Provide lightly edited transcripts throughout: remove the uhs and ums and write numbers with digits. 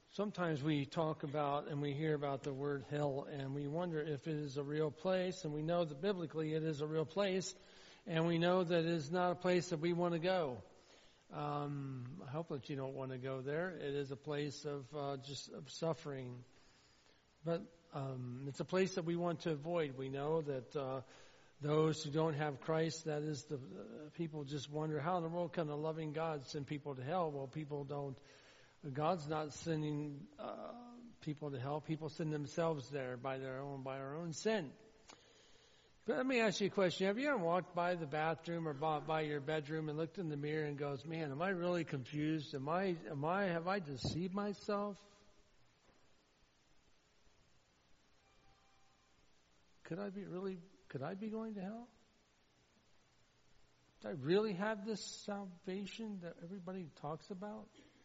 Sometimes we talk about and we hear about the word hell, and we wonder if it is a real place, and we know that biblically it is a real place, and we know that it is not a place that we want to go. I hope that you don't want to go there. It is a place of suffering, but it's a place that we want to avoid. We know that those who don't have Christ, that is the people just wonder how in the world can a loving God send people to hell? Well, people don't. God's not sending people to hell. People send themselves there by our own sin. But let me ask you a question. Have you ever walked by the bathroom or by your bedroom and looked in the mirror and goes, man, am I really confused? Have I deceived myself? Could I be going to hell? Do I really have this salvation that everybody talks about?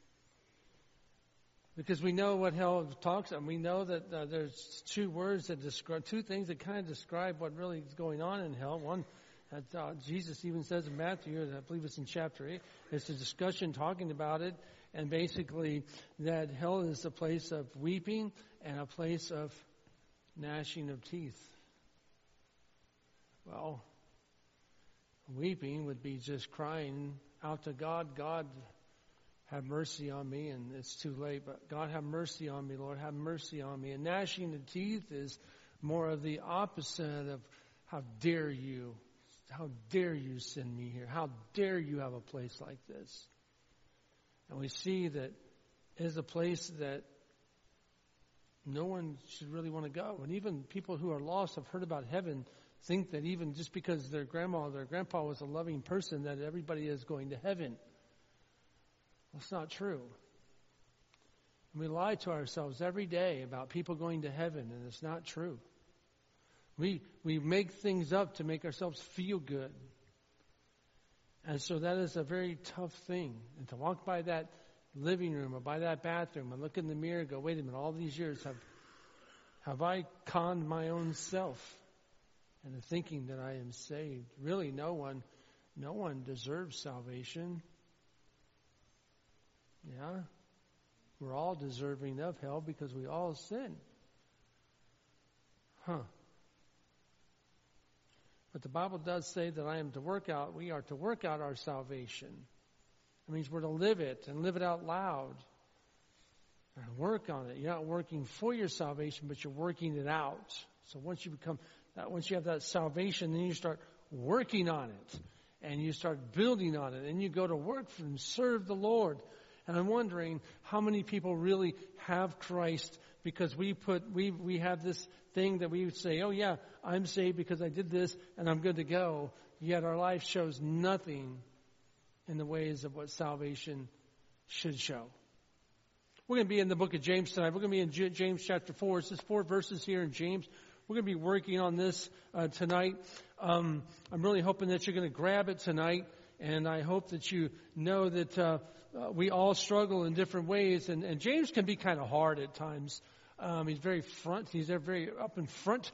Because we know what hell talks about. We know that there's two things that kind of describe what really is going on in hell. One, that Jesus even says in Matthew, and I believe it's in chapter 8, it's a discussion talking about it, and basically that hell is a place of weeping and a place of gnashing of teeth. Well, weeping would be just crying out to God, God, have mercy on me, and it's too late, but God, have mercy on me, Lord, have mercy on me. And gnashing of teeth is more of the opposite of how dare you send me here? How dare you have a place like this? And we see that it is a place that no one should really want to go. And even people who are lost have heard about heaven, think that even just because their grandma or their grandpa was a loving person, that everybody is going to heaven. That's not true. And we lie to ourselves every day about people going to heaven, and it's not true. We make things up to make ourselves feel good. And so that is a very tough thing. And to walk by that living room or by that bathroom and look in the mirror and go, wait a minute, all these years have I conned my own self into thinking that I am saved? Really, no one deserves salvation. Yeah, we're all deserving of hell because we all sin. But the Bible does say that we are to work out our salvation. It means we're to live it and live it out loud. And work on it. You're not working for your salvation, but you're working it out. So once you have that salvation, then you start working on it. And you start building on it. And you go to work and serve the Lord. And I'm wondering how many people really have Christ, because we have this thing that we would say, oh yeah, I'm saved because I did this and I'm good to go. Yet our life shows nothing in the ways of what salvation should show. We're going to be in the book of James tonight. We're going to be in James chapter 4. It's just 4 verses here in James. We're going to be working on this tonight. I'm really hoping that you're going to grab it tonight. And I hope that you know that we all struggle in different ways. And James can be kind of hard at times. He's very very up in front.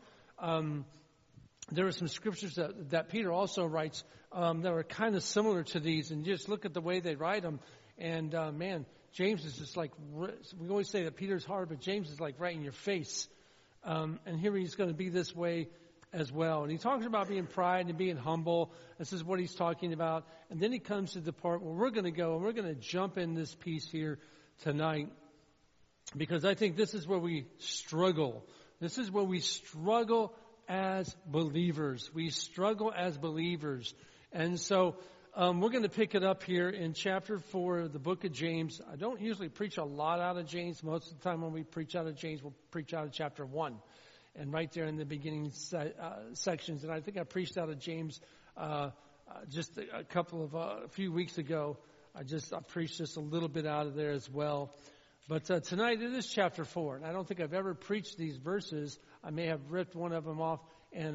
There are some scriptures that Peter also writes that are kind of similar to these. And just look at the way they write them. And James is just like, we always say that Peter's hard, but James is like right in your face. And here he's going to be this way as well. And he talks about being pride and being humble. This is what he's talking about. And then he comes to the part where we're going to go and we're going to jump in this piece here tonight, because I think this is where we struggle. This is where we struggle as believers. We struggle as believers. And so we're going to pick it up here in chapter 4 of the book of James. I don't usually preach a lot out of James. Most of the time when we preach out of James, we'll preach out of chapter 1. And right there in the beginning sections. And I think I preached out of James just a few weeks ago. I preached just a little bit out of there as well. But tonight it is chapter 4. And I don't think I've ever preached these verses. I may have ripped one of them off and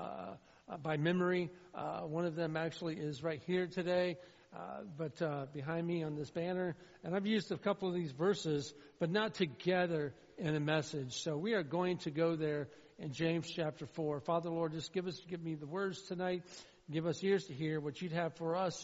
by memory. One of them actually is right here today. But behind me on this banner. And I've used a couple of these verses, but not together in a message. So we are going to go there in James chapter 4. Father, Lord, just give me the words tonight. Give us ears to hear what you'd have for us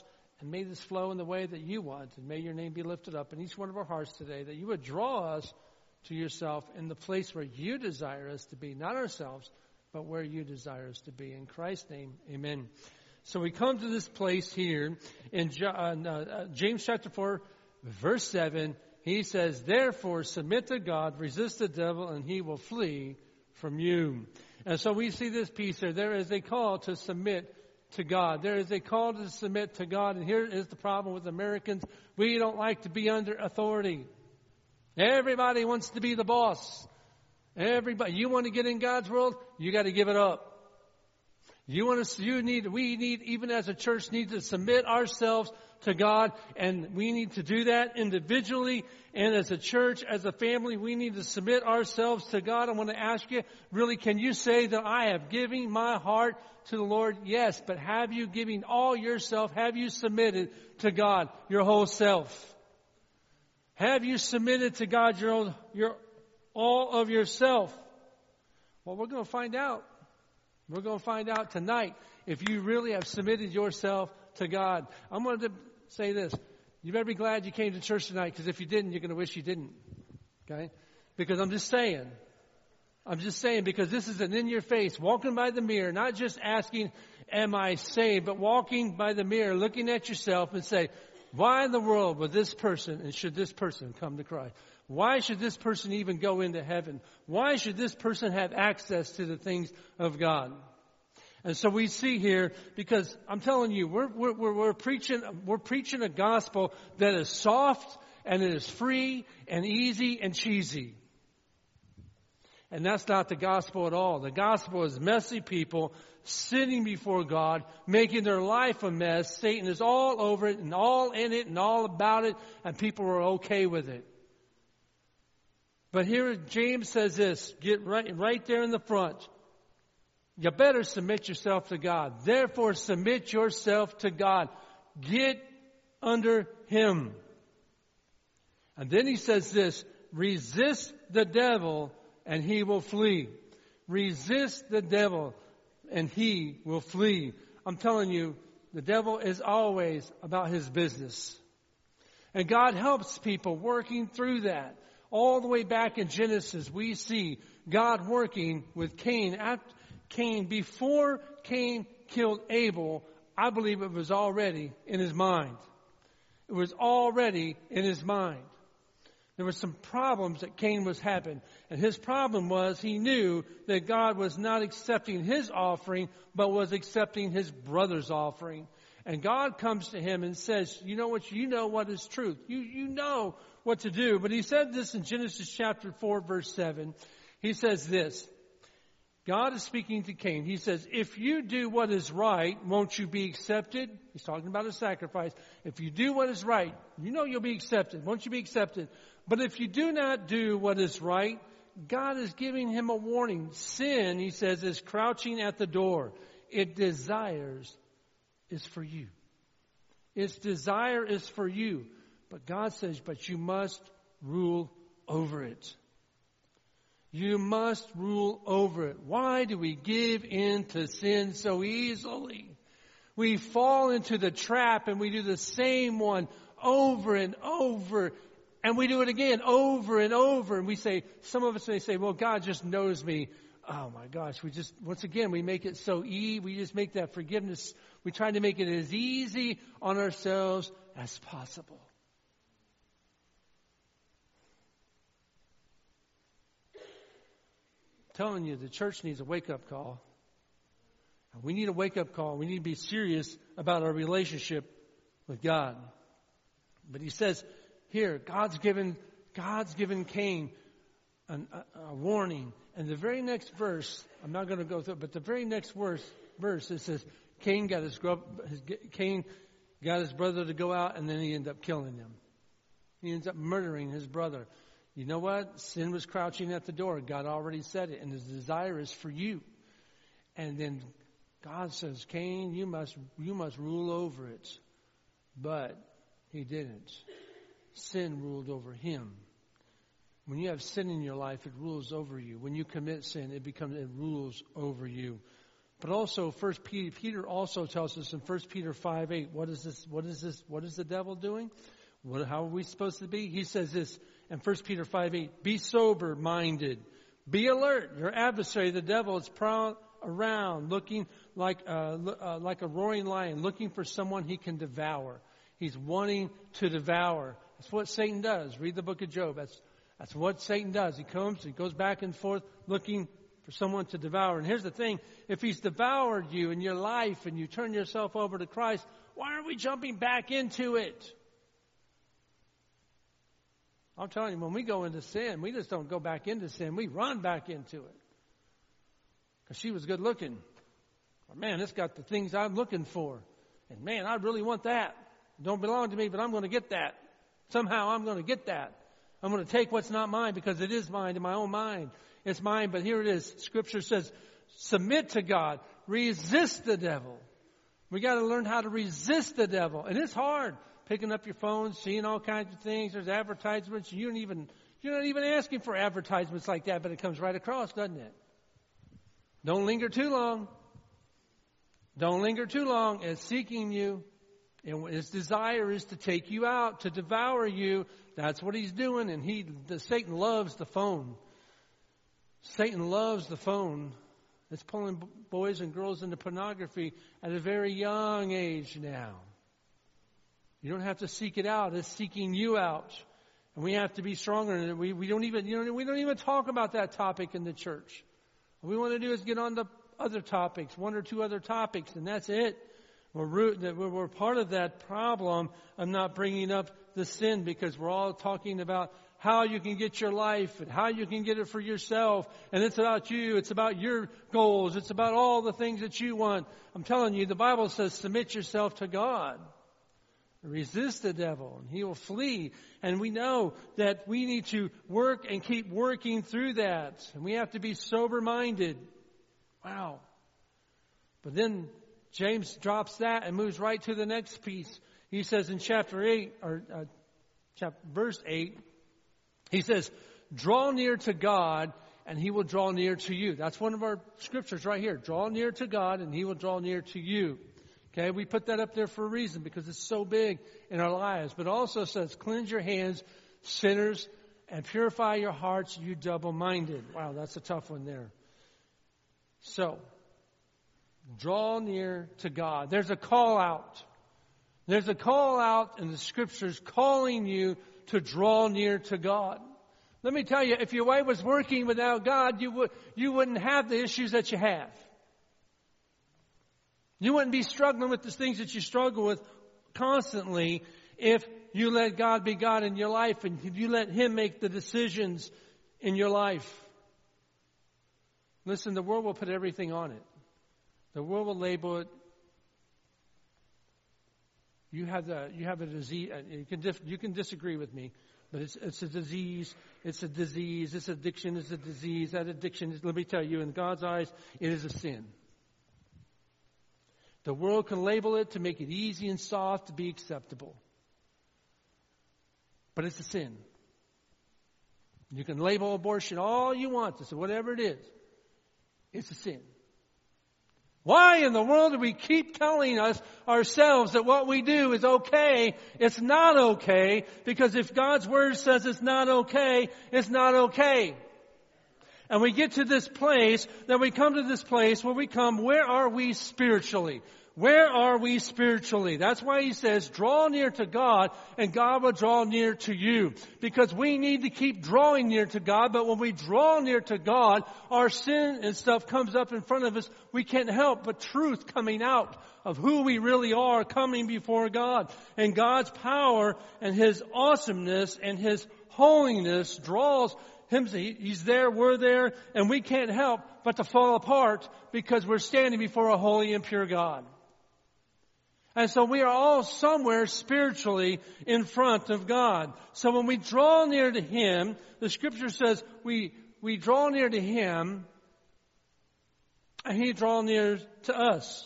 And may this flow in the way that you want, and may your name be lifted up in each one of our hearts today, that you would draw us to yourself in the place where you desire us to be, not ourselves, but where you desire us to be. In Christ's name, amen. So we come to this place here in James chapter 4, verse 7. He says, therefore submit to God, resist the devil, and he will flee from you. And so we see this piece here. There is a call to submit to God. There is a call to submit to God. And here is the problem with Americans. We don't like to be under authority. Everybody wants to be the boss. Everybody. You want to get in God's world? You got to give it up. We need, even as a church, need to submit ourselves to God, and we need to do that individually, and as a church, as a family, we need to submit ourselves to God. I want to ask you, really, can you say that I have given my heart to the Lord? Yes, but have you given all yourself? Have you submitted to God your whole self? Have you submitted to God your all of yourself? Well, we're going to find out. We're going to find out tonight if you really have submitted yourself to God. I'm going to say this. You better be glad you came to church tonight, because if you didn't, you're going to wish you didn't. Okay? Because I'm just saying, because this is an in your face, walking by the mirror, not just asking, am I saved, but walking by the mirror, looking at yourself and say, why in the world would this person and should this person come to Christ? Why should this person even go into heaven? Why should this person have access to the things of God? And so we see here, because I'm telling you, we're preaching a gospel that is soft and it is free and easy and cheesy. And that's not the gospel at all. The gospel is messy people sitting before God, making their life a mess. Satan is all over it and all in it and all about it, and people are okay with it. But here James says this, get right there in the front. You better submit yourself to God. Therefore, submit yourself to God. Get under Him. And then he says this, resist the devil and he will flee. Resist the devil and he will flee. I'm telling you, the devil is always about his business. And God helps people working through that. All the way back in Genesis, we see God working with Cain. Before Cain killed Abel, I believe it was already in his mind. It was already in his mind. There were some problems that Cain was having. And his problem was he knew that God was not accepting his offering, but was accepting his brother's offering. And God comes to him and says, you know what is truth. You know what to do. But he said this in Genesis chapter 4, verse 7. He says this. God is speaking to Cain. He says, if you do what is right, won't you be accepted? He's talking about a sacrifice. If you do what is right, you know you'll be accepted. Won't you be accepted? But if you do not do what is right, God is giving him a warning. Sin, he says, is crouching at the door. It desires is for you. Its desire is for you. But God says, but you must rule over it. You must rule over it. Why do we give in to sin so easily? We fall into the trap and we do the same one over and over. And we do it again over and over. And we say, some of us may say, well, God just knows me. Oh my gosh, once again, we make it so easy. We just make that forgiveness. We try to make it as easy on ourselves as possible. I'm telling you, the church needs a wake-up call. We need a wake-up call. We need to be serious about our relationship with God. But he says here, God's given Cain a warning. And the very next verse, I'm not going to go through it, but the very next verse, it says, Cain got his brother to go out, and then he ended up killing him. He ends up murdering his brother. You know what? Sin was crouching at the door. God already said it, and his desire is for you. And then God says, Cain, you must rule over it. But he didn't. Sin ruled over him. When you have sin in your life, it rules over you. When you commit sin, it rules over you. But also, Peter also tells us in 1 Peter 5:8, what is this? What is the devil doing? How are we supposed to be? He says this in 1 Peter 5:8, be sober-minded, be alert. Your adversary, the devil, is prowling around, looking like a roaring lion, looking for someone he can devour. He's wanting to devour. That's what Satan does. Read the book of Job. That's what Satan does. He goes back and forth looking for someone to devour. And here's the thing. If he's devoured you in your life and you turn yourself over to Christ, why are we jumping back into it? I'm telling you, when we go into sin, we just don't go back into sin. We run back into it. Because she was good looking. Or, man, it's got the things I'm looking for. And, man, I really want that. It don't belong to me, but I'm going to get that. Somehow I'm going to get that. I'm going to take what's not mine because it is mine in my own mind. It's mine, but here it is. Scripture says, submit to God. Resist the devil. We got to learn how to resist the devil. And it's hard. Picking up your phone, seeing all kinds of things. There's advertisements. You're not even asking for advertisements like that, but it comes right across, doesn't it? Don't linger too long. Don't linger too long. It's seeking you. And his desire is to take you out, to devour you. That's what he's doing. And Satan loves the phone. Satan loves the phone. It's pulling boys and girls into pornography at a very young age now. You don't have to seek it out. It's seeking you out. And we have to be stronger. And we don't even talk about that topic in the church. What we want to do is get on to other topics, one or two other topics, and that's it. We're part of that problem of not bringing up the sin because we're all talking about how you can get your life and how you can get it for yourself. And it's about you. It's about your goals. It's about all the things that you want. I'm telling you, the Bible says submit yourself to God. Resist the devil and he will flee. And we know that we need to work and keep working through that. And we have to be sober-minded. Wow. But then James drops that and moves right to the next piece. He says in verse 8, he says, draw near to God and he will draw near to you. That's one of our scriptures right here. Draw near to God and he will draw near to you. Okay, we put that up there for a reason because it's so big in our lives. But it also says, cleanse your hands, sinners, and purify your hearts, you double-minded. Wow, that's a tough one there. So, draw near to God. There's a call out. There's a call out in the Scriptures calling you to draw near to God. Let me tell you, if your way was working without God, you wouldn't have the issues that you have. You wouldn't be struggling with the things that you struggle with constantly if you let God be God in your life and if you let Him make the decisions in your life. Listen, the world will put everything on it. The world will label it. You have a disease. You can disagree with me, but it's a disease. It's a disease. This addiction is a disease. That addiction is. Let me tell you, in God's eyes, it is a sin. The world can label it to make it easy and soft to be acceptable. But it's a sin. You can label abortion all you want to say, whatever it is. It's a sin. Why in the world do we keep telling ourselves that what we do is okay? It's not okay, because if God's Word says it's not okay, it's not okay. And we get to this place, then we come to this place where are we spiritually? Where are we spiritually? That's why he says, draw near to God and God will draw near to you. Because we need to keep drawing near to God, but when we draw near to God, our sin and stuff comes up in front of us. We can't help but truth coming out of who we really are coming before God. And God's power and His awesomeness and His holiness draws Him. He's there, we're there, and we can't help but to fall apart because we're standing before a holy and pure God. And so we are all somewhere spiritually in front of God. So when we draw near to Him, the Scripture says we draw near to Him and He draws near to us.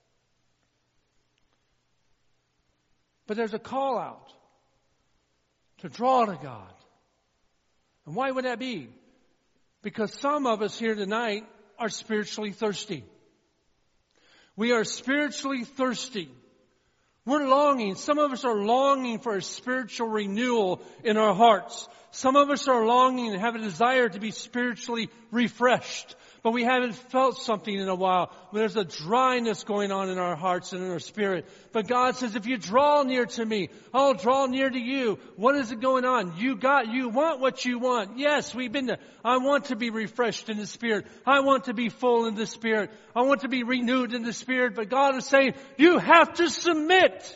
But there's a call out to draw to God. And why would that be? Because some of us here tonight are spiritually thirsty. We are spiritually thirsty. We're longing. Some of us are longing for a spiritual renewal in our hearts. Some of us are longing and have a desire to be spiritually refreshed. But we haven't felt something in a while. There's a dryness going on in our hearts and in our spirit. But God says, if you draw near to me, I'll draw near to you. What is it going on? You want what you want. Yes, we've been there. I want to be refreshed in the Spirit. I want to be full in the Spirit. I want to be renewed in the Spirit. But God is saying, you have to submit.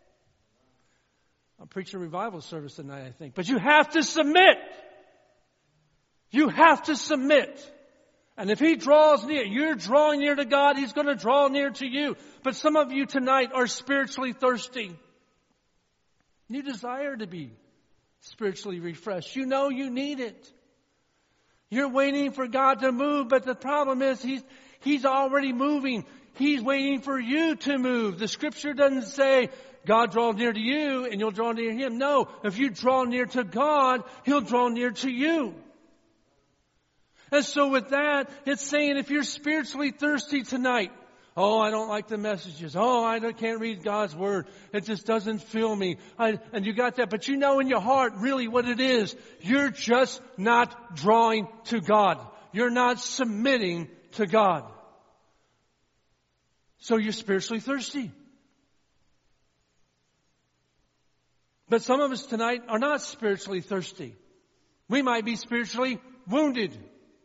I'm preaching a revival service tonight, I think. But you have to submit. You have to submit. And if He draws near, you're drawing near to God, He's going to draw near to you. But some of you tonight are spiritually thirsty. You desire to be spiritually refreshed. You know you need it. You're waiting for God to move, but the problem is He's already moving. He's waiting for you to move. The Scripture doesn't say, God draw near to you and you'll draw near to Him. No, if you draw near to God, He'll draw near to you. And so with that, it's saying if you're spiritually thirsty tonight, oh, I don't like the messages. Oh, I can't read God's Word. It just doesn't fill me. And you got that. But you know in your heart really what it is. You're just not drawing to God. You're not submitting to God. So you're spiritually thirsty. But some of us tonight are not spiritually thirsty. We might be spiritually wounded.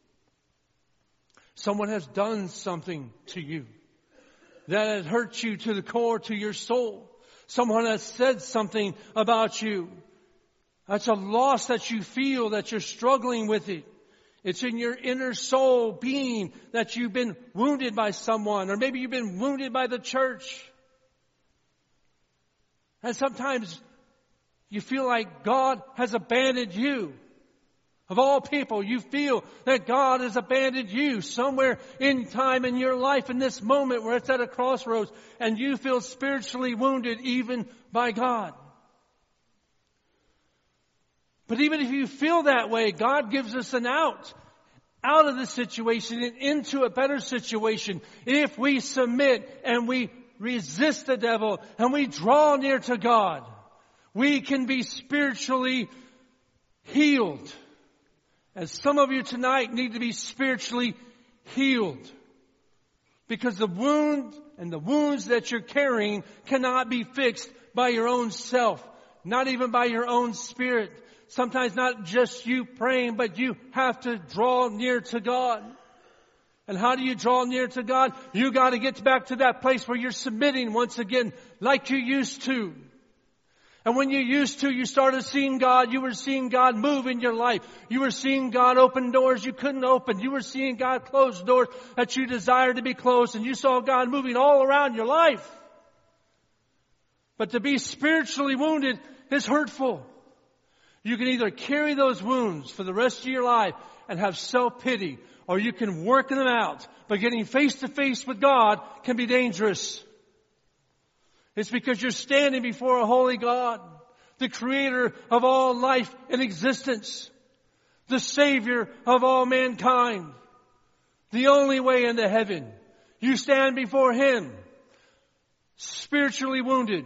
Someone has done something to you that has hurt you to the core, to your soul. Someone has said something about you. That's a loss that you feel, that you're struggling with it. It's in your inner soul being that you've been wounded by someone, or maybe you've been wounded by the church. And sometimes you feel like God has abandoned you. Of all people, you feel that God has abandoned you somewhere in time in your life in this moment where it's at a crossroads and you feel spiritually wounded even by God. But even if you feel that way, God gives us an out of the situation and into a better situation if we submit and we resist the devil and we draw near to God. We can be spiritually healed. And some of you tonight need to be spiritually healed. Because the wound and the wounds that you're carrying cannot be fixed by your own self. Not even by your own spirit. Sometimes not just you praying, but you have to draw near to God. And how do you draw near to God? You got to get back to that place where you're submitting once again like you used to. And when you used to, you started seeing God. You were seeing God move in your life. You were seeing God open doors you couldn't open. You were seeing God close doors that you desired to be closed. And you saw God moving all around your life. But to be spiritually wounded is hurtful. You can either carry those wounds for the rest of your life and have self-pity, or you can work them out. But getting face to face with God can be dangerous. It's because you're standing before a holy God, the creator of all life and existence, the savior of all mankind, the only way into heaven. You stand before Him, spiritually wounded.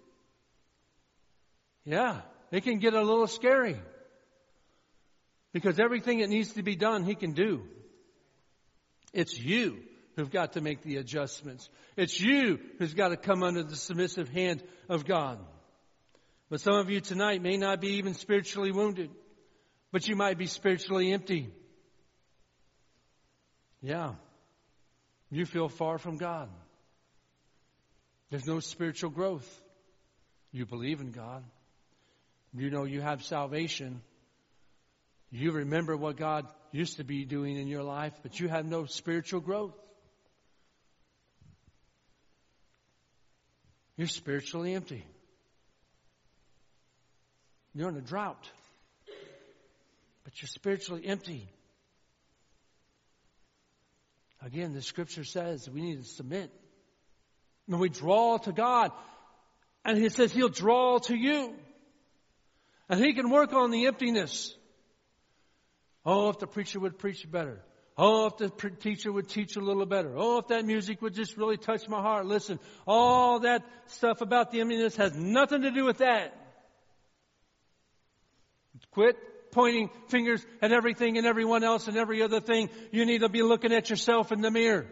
Yeah, it can get a little scary because everything that needs to be done, He can do. It's you who've got to make the adjustments. It's you who's got to come under the submissive hand of God. But some of you tonight may not be even spiritually wounded, but you might be spiritually empty. Yeah, you feel far from God. There's no spiritual growth. You believe in God. You know you have salvation. You remember what God used to be doing in your life, but you have no spiritual growth. You're spiritually empty. You're in a drought. But you're spiritually empty. Again, the Scripture says we need to submit. When we draw to God, and He says He'll draw to you. And He can work on the emptiness. Oh, if the preacher would preach better. Oh, if the teacher would teach a little better. Oh, if that music would just really touch my heart. Listen, all that stuff about the emptiness has nothing to do with that. Quit pointing fingers at everything and everyone else and every other thing. You need to be looking at yourself in the mirror.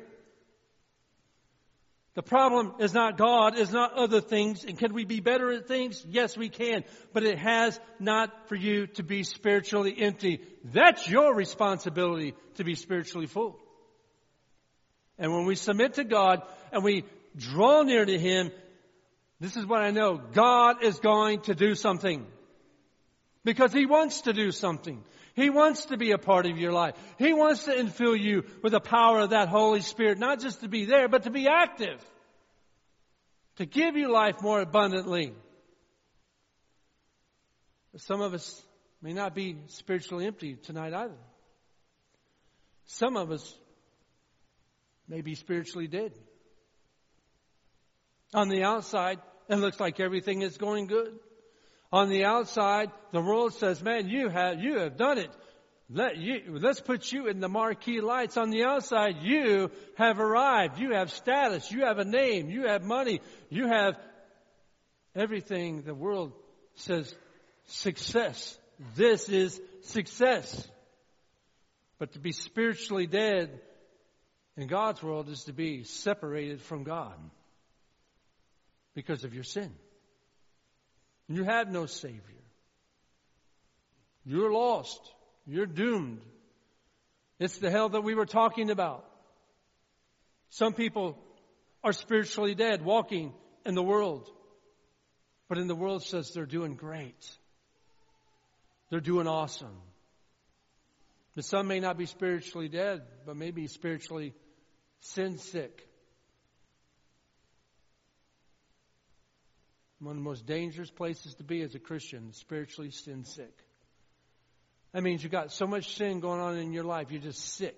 The problem is not God, is not other things. And can we be better at things? Yes, we can. But it has not for you to be spiritually empty. That's your responsibility, to be spiritually full. And when we submit to God and we draw near to Him, this is what I know. God is going to do something. Because He wants to do something. He wants to be a part of your life. He wants to infill you with the power of that Holy Spirit. Not just to be there, but to be active. To give you life more abundantly. But some of us may not be spiritually empty tonight either. Some of us may be spiritually dead. On the outside, it looks like everything is going good. On the outside, the world says, man, you have done it. Let's put you in the marquee lights. On the outside, you have arrived. You have status. You have a name. You have money. You have everything the world says success. This is success. But to be spiritually dead in God's world is to be separated from God because of your sin. You have no Savior. You're lost. You're doomed. It's the hell that we were talking about. Some people are spiritually dead, walking in the world. But in the world says they're doing great. They're doing awesome. But some may not be spiritually dead, but maybe spiritually sin sick. One of the most dangerous places to be as a Christian, spiritually sin sick. That means you've got so much sin going on in your life, you're just sick.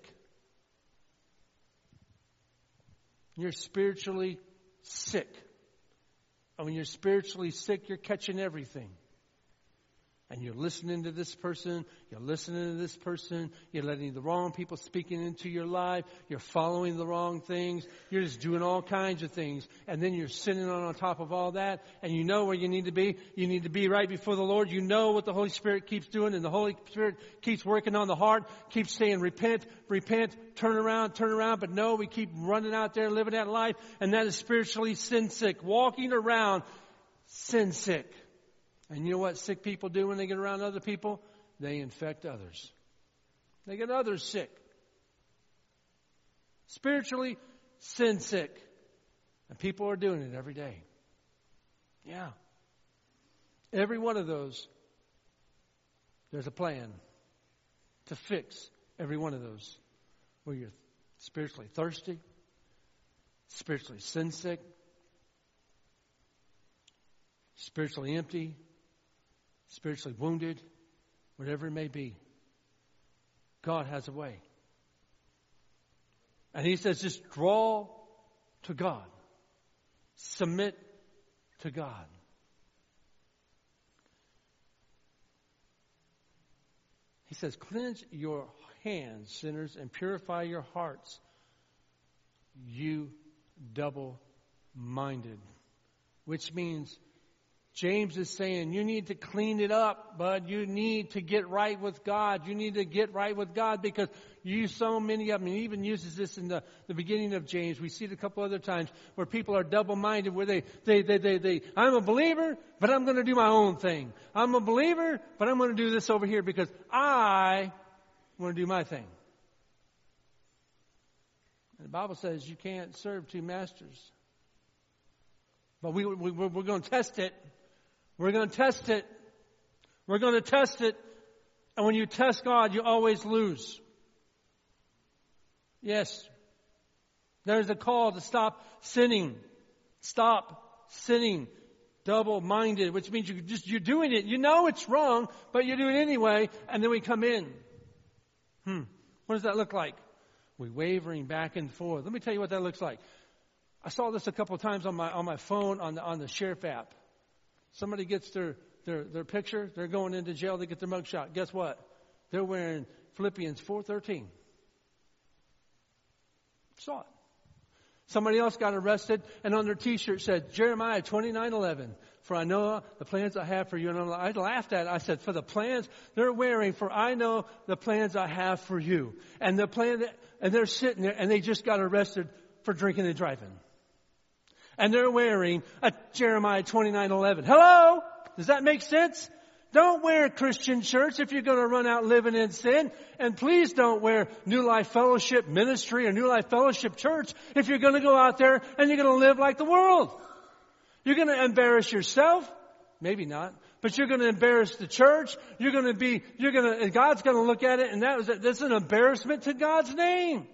You're spiritually sick. And when you're spiritually sick, you're catching everything. And you're listening to this person, you're listening to this person, you're letting the wrong people speaking into your life, you're following the wrong things, you're just doing all kinds of things, and then you're sinning on top of all that, and you know where you need to be. You need to be right before the Lord. You know what the Holy Spirit keeps doing, and the Holy Spirit keeps working on the heart, keeps saying, repent, repent, turn around, but no, we keep running out there living that life, and that is spiritually sin sick, walking around sin sick. And you know what sick people do when they get around other people? They infect others. They get others sick. Spiritually sin sick. And people are doing it every day. Yeah. Every one of those, there's a plan to fix every one of those. Where you're spiritually thirsty, spiritually sin sick, spiritually empty, spiritually wounded, whatever it may be. God has a way. And He says, just draw to God. Submit to God. He says, cleanse your hands, sinners, and purify your hearts, you double-minded. Which means James is saying you need to clean it up, bud. You need to get right with God. You need to get right with God because so many of them, he even uses this in the beginning of James. We see it a couple other times where people are double-minded, where I'm a believer, but I'm going to do my own thing. I'm a believer, but I'm going to do this over here because I want to do my thing. And the Bible says you can't serve two masters. But we're going to test it. We're going to test it. We're going to test it. And when you test God, you always lose. Yes. There's a call to stop sinning. Stop sinning. Double-minded, which means you're doing it. You know it's wrong, but you do it anyway. And then we come in. What does that look like? We're wavering back and forth. Let me tell you what that looks like. I saw this a couple of times on my phone on the Sheriff app. Somebody gets their picture, they're going into jail, they get their mugshot. Guess what? They're wearing Philippians 4:13. Saw it. Somebody else got arrested, and on their T-shirt said, Jeremiah 29:11. For I know the plans I have for you. And I laughed at it. I said, for the plans they're wearing, for I know the plans I have for you. And and they're sitting there, and they just got arrested for drinking and driving. And they're wearing a Jeremiah 29:11. Hello? Does that make sense? Don't wear Christian shirts if you're going to run out living in sin. And please don't wear New Life Fellowship Ministry or New Life Fellowship Church if you're going to go out there and you're going to live like the world. You're going to embarrass yourself. Maybe not. But you're going to embarrass the church. And God's going to look at it, and that's an embarrassment to God's name.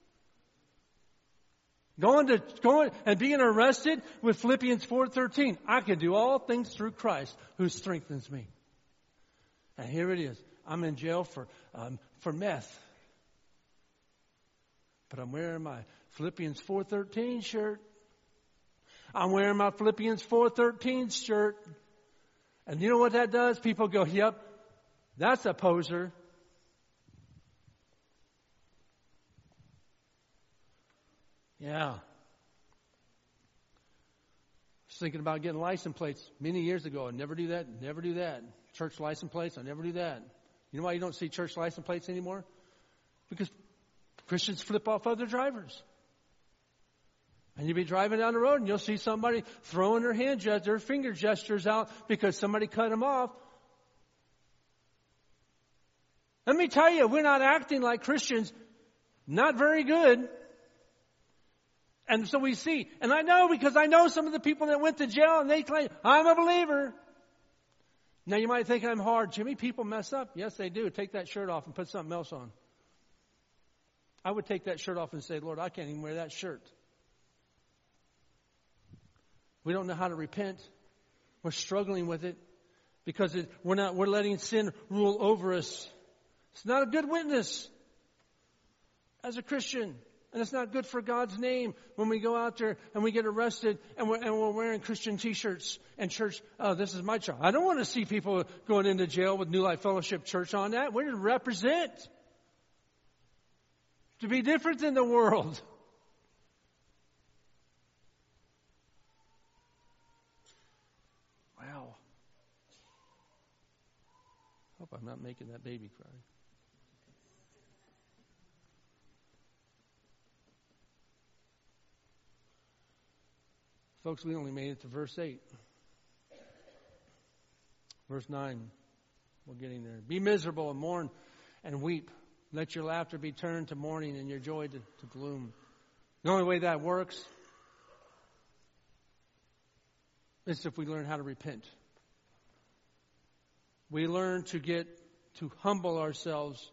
Going and being arrested with Philippians 4:13. I can do all things through Christ who strengthens me. And here it is. I'm in jail for meth. But I'm wearing my Philippians 4:13 shirt. I'm wearing my Philippians 4:13 shirt. And you know what that does? People go, yep, that's a poser. Yeah. I was thinking about getting license plates many years ago. I never do that. Never do that. Church license plates, I never do that. You know why you don't see church license plates anymore? Because Christians flip off other drivers. And you'll be driving down the road and you'll see somebody throwing their finger gestures out because somebody cut them off. Let me tell you, we're not acting like Christians. Not very good. And so we see, and I know because I know some of the people that went to jail and they claim, I'm a believer. Now you might think I'm hard. Jimmy, people mess up. Yes, they do. Take that shirt off and put something else on. I would take that shirt off and say, Lord, I can't even wear that shirt. We don't know how to repent. We're struggling with it because we're letting sin rule over us. It's not a good witness as a Christian. And it's not good for God's name when we go out there and we get arrested and we're wearing Christian T-shirts and church. Oh, this is my church. I don't want to see people going into jail with New Life Fellowship Church on that. We're to represent. To be different than the world. Wow. Hope I'm not making that baby cry. Folks, we only made it to verse 8. Verse 9. We're getting there. Be miserable and mourn and weep. Let your laughter be turned to mourning and your joy to gloom. The only way that works is if we learn how to repent. We learn to humble ourselves.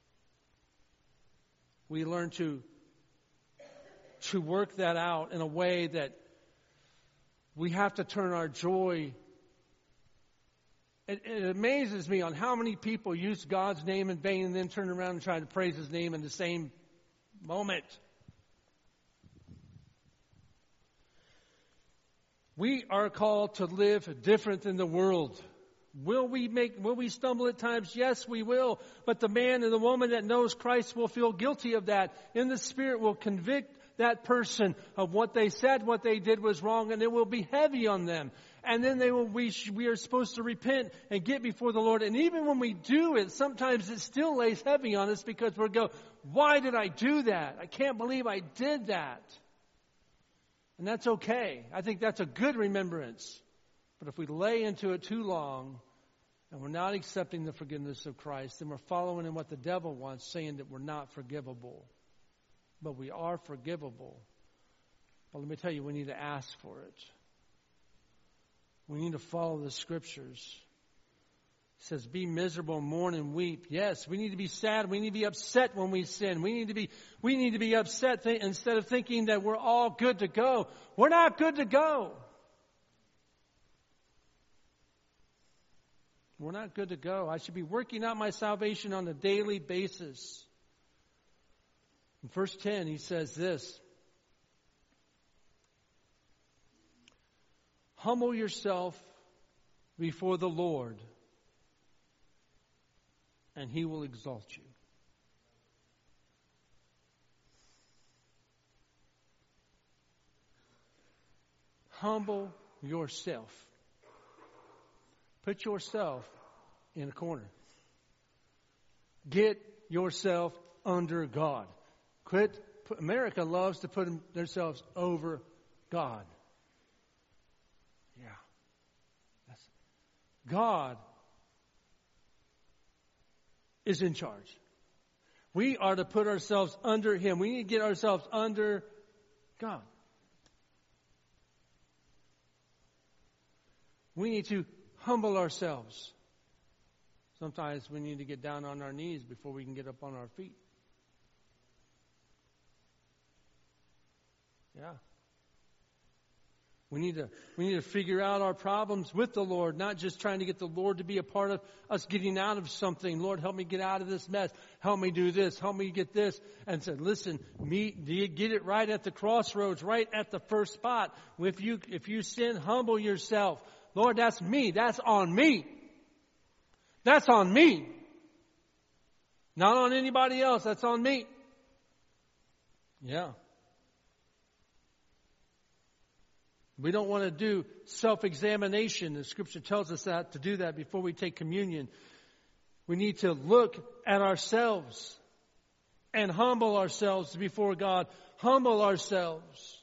We learn to work that out in a way that we have to turn our joy. It amazes me on how many people use God's name in vain and then turn around and try to praise His name in the same moment. We are called to live different than the world. Will we stumble at times? Yes, we will. But the man and the woman that knows Christ will feel guilty of that. In the Spirit will convict that person of what they said, what they did was wrong, and it will be heavy on them. And then we are supposed to repent and get before the Lord. And even when we do it, sometimes it still lays heavy on us because we'll go, why did I do that? I can't believe I did that. And that's okay. I think that's a good remembrance. But if we lay into it too long and we're not accepting the forgiveness of Christ, then we're following in what the devil wants, saying that we're not forgivable. But we are forgivable. But let me tell you, we need to ask for it. We need to follow the Scriptures. It says, be miserable, mourn and weep. Yes, we need to be sad. We need to be upset when we sin. We need to be upset instead of thinking that we're all good to go. We're not good to go. We're not good to go. I should be working out my salvation on a daily basis. In verse 10, he says this. Humble yourself before the Lord, and He will exalt you. humble yourself. Put yourself in a corner. Get yourself under God. America loves to put themselves over God. Yeah. God is in charge. We are to put ourselves under Him. We need to get ourselves under God. We need to humble ourselves. Sometimes we need to get down on our knees before we can get up on our feet. Yeah. We need to figure out our problems with the Lord, not just trying to get the Lord to be a part of us getting out of something. Lord, help me get out of this mess. Help me do this. Help me get this. And said, listen, get it right at the crossroads, right at the first spot. If you sin, humble yourself. Lord, that's me. That's on me. That's on me. Not on anybody else. That's on me. Yeah. We don't want to do self-examination. The Scripture tells us that to do that before we take communion. We need to look at ourselves and humble ourselves before God. Humble ourselves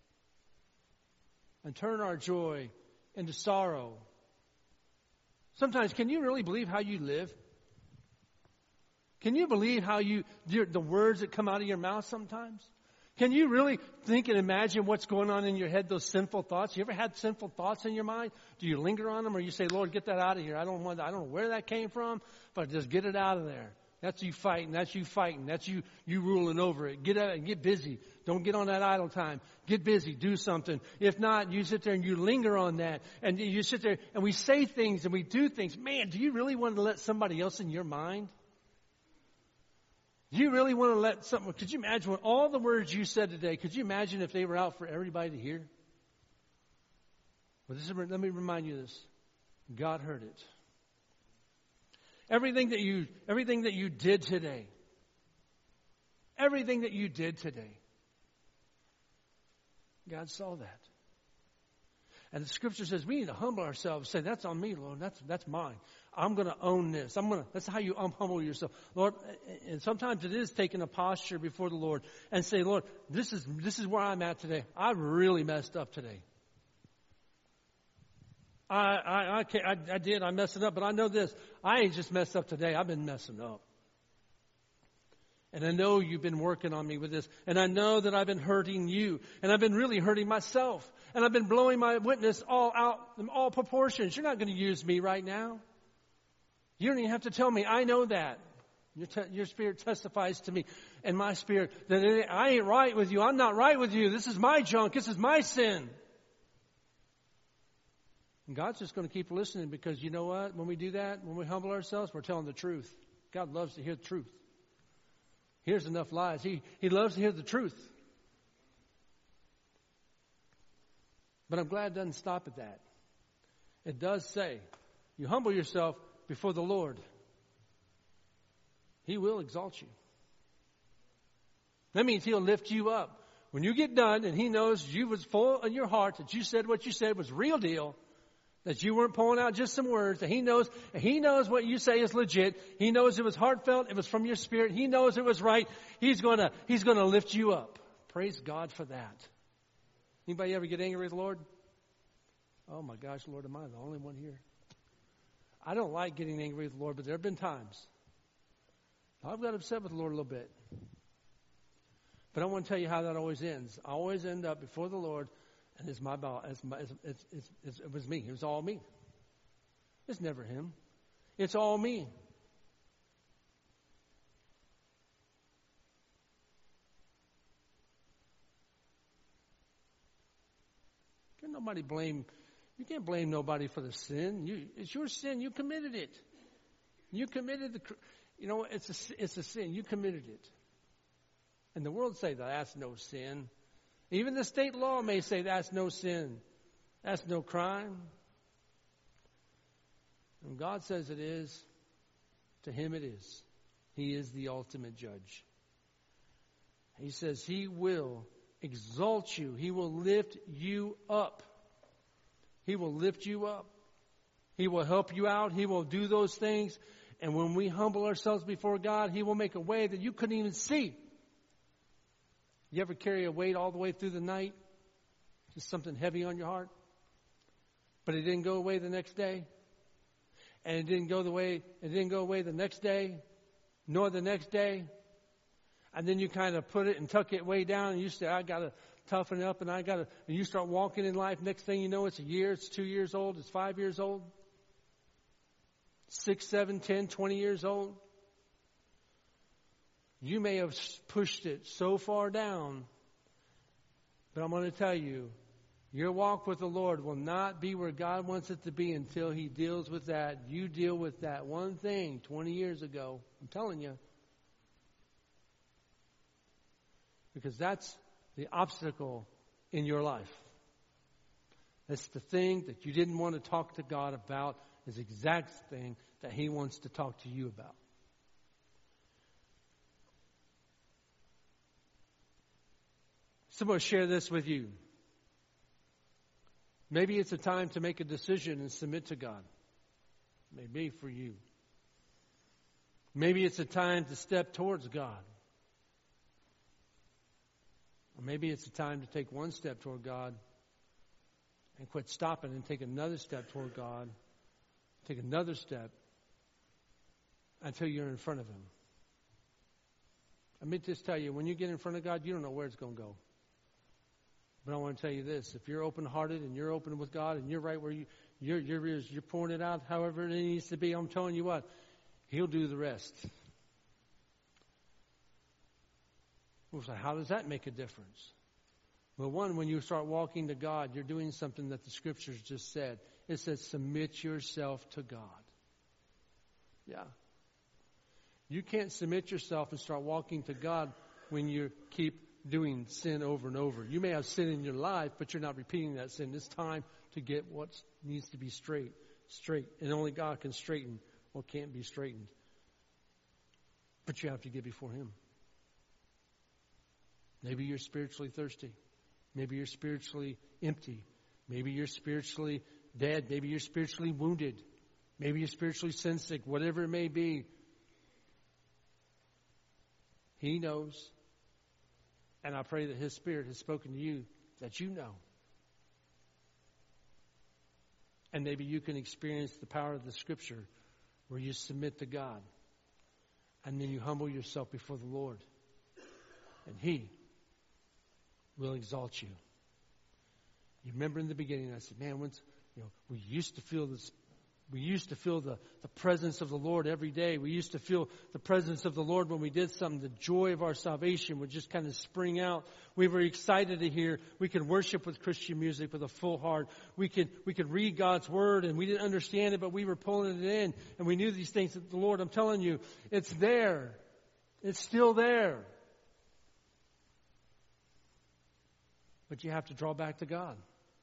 and turn our joy into sorrow. Sometimes, can you really believe how you live? Can you believe how the words that come out of your mouth sometimes? Can you really think and imagine what's going on in your head, those sinful thoughts? You ever had sinful thoughts in your mind? Do you linger on them, or you say, Lord, get that out of here? I don't know where that came from, but just get it out of there. That's you fighting. That's you fighting. That's you ruling over it. Get out and get busy. Don't get on that idle time. Get busy. Do something. If not, you sit there and you linger on that. And you sit there and we say things and we do things. Man, do you really want to let somebody else in your mind? Do you really want to let something? Could you imagine what all the words you said today? Could you imagine if they were out for everybody to hear? Well, let me remind you this. God heard it. Everything that you did today. Everything that you did today. God saw that. And the Scripture says we need to humble ourselves. Say, that's on me, Lord. That's mine. I'm going to own this. That's how you humble yourself. Lord, and sometimes it is taking a posture before the Lord and say, Lord, this is where I'm at today. I really messed up today. I messed it up, but I know this. I ain't just messed up today. I've been messing up. And I know you've been working on me with this. And I know that I've been hurting you. And I've been really hurting myself. And I've been blowing my witness all out in all proportions. You're not going to use me right now. You don't even have to tell me. I know that. Your spirit testifies to me and my spirit that I ain't right with you. I'm not right with you. This is my junk. This is my sin. And God's just going to keep listening, because you know what? When we do that, when we humble ourselves, we're telling the truth. God loves to hear the truth. Here's enough lies. He loves to hear the truth. But I'm glad it doesn't stop at that. It does say, you humble yourself before the Lord. He will exalt you. That means He'll lift you up. When you get done and He knows you was full in your heart, that you said what you said was real deal, that you weren't pulling out just some words, that He knows what you say is legit. He knows it was heartfelt, it was from your spirit. He knows it was right. He's gonna lift you up. Praise God for that. Anybody ever get angry with the Lord? Oh my gosh, Lord, am I the only one here? I don't like getting angry with the Lord, but there have been times I've got upset with the Lord a little bit. But I want to tell you how that always ends. I always end up before the Lord, and it's my ball. It was me. It was all me. It's never Him. It's all me. You can't blame nobody for the sin. It's your sin. You committed it. You committed it's a sin. You committed it. And the world say that's no sin. Even the state law may say that's no sin. That's no crime. And God says it is. To Him it is. He is the ultimate judge. He says He will exalt you. He will lift you up. He will lift you up. He will help you out. He will do those things. And when we humble ourselves before God, He will make a way that you couldn't even see. You ever carry a weight all the way through the night? Just something heavy on your heart? But it didn't go away the next day? And it didn't go away the next day, nor the next day? And then you kind of put it and tuck it way down, and you say, I got to toughen up, and and you start walking in life. Next thing you know, it's a year, it's 2 years old, it's 5 years old, 6, 7, 10, 20 years old. You may have pushed it so far down, but I'm going to tell you, your walk with the Lord will not be where God wants it to be until He deals with that. You deal with that one thing 20 years ago. I'm telling you. Because that's the obstacle in your life. That's the thing that you didn't want to talk to God about, is the exact thing that He wants to talk to you about. So I'm going to share this with you. Maybe it's a time to make a decision and submit to God. Maybe for you. Maybe it's a time to step towards God. Or maybe it's a time to take one step toward God and quit stopping and take another step toward God. Take another step until you're in front of Him. Let me just tell you, when you get in front of God, you don't know where it's going to go. But I want to tell you this: if you're open-hearted and you're open with God and you're right where you're pouring it out, however it needs to be, I'm telling you what, He'll do the rest. So how does that make a difference? Well, one, when you start walking to God, you're doing something that the Scriptures just said. It says, submit yourself to God. Yeah. You can't submit yourself and start walking to God when you keep doing sin over and over. You may have sin in your life, but you're not repeating that sin. It's time to get what needs to be straight. And only God can straighten what can't be straightened. But you have to get before Him. Maybe you're spiritually thirsty. Maybe you're spiritually empty. Maybe you're spiritually dead. Maybe you're spiritually wounded. Maybe you're spiritually sin sick. Whatever it may be. He knows. And I pray that His Spirit has spoken to you, that you know. And maybe you can experience the power of the Scripture where you submit to God. And then you humble yourself before the Lord. And He will exalt you. You remember in the beginning, I said, man, we used to feel this. We used to feel the presence of the Lord every day. We used to feel the presence of the Lord when we did something. The joy of our salvation would just kind of spring out. We were excited to hear. We could worship with Christian music with a full heart. We could read God's Word, and we didn't understand it, but we were pulling it in. And we knew these things that the Lord, I'm telling you, it's there. It's still there. But you have to draw back to God.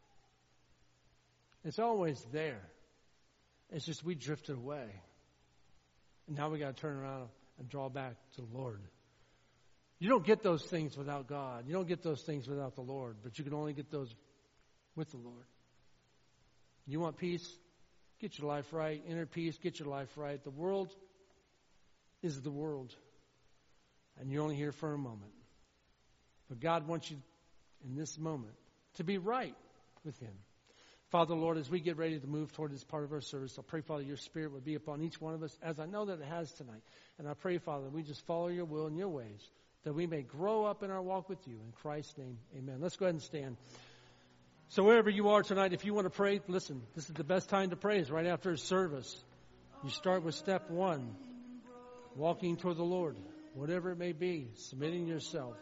It's always there. It's just we drifted away. And now we got to turn around and draw back to the Lord. You don't get those things without God. You don't get those things without the Lord. But you can only get those with the Lord. You want peace? Get your life right. Inner peace, get your life right. The world is the world. And you're only here for a moment. But God wants you in this moment to be right with Him. Father, Lord, as we get ready to move toward this part of our service, I pray, Father, your Spirit would be upon each one of us, as I know that it has tonight. And I pray, Father, we just follow your will and your ways, that we may grow up in our walk with you. In Christ's name, amen. Let's go ahead and stand. So wherever you are tonight, if you want to pray, listen, this is the best time to pray, is right after a service. You start with step 1, walking toward the Lord, whatever it may be, submitting yourself.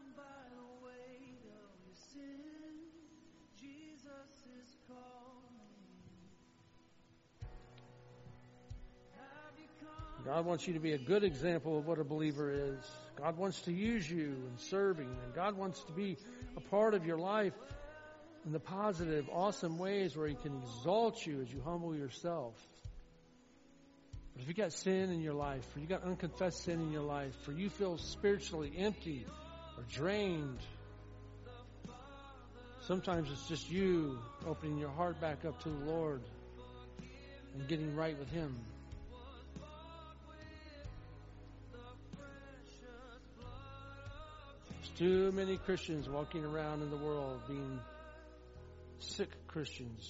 God wants you to be a good example of what a believer is. God wants to use you in serving. And God wants to be a part of your life in the positive, awesome ways where He can exalt you as you humble yourself. But if you got sin in your life, or you got unconfessed sin in your life, or you feel spiritually empty or drained, Sometimes it's just you opening your heart back up to the Lord and getting right with Him. There's too many Christians walking around in the world being sick Christians.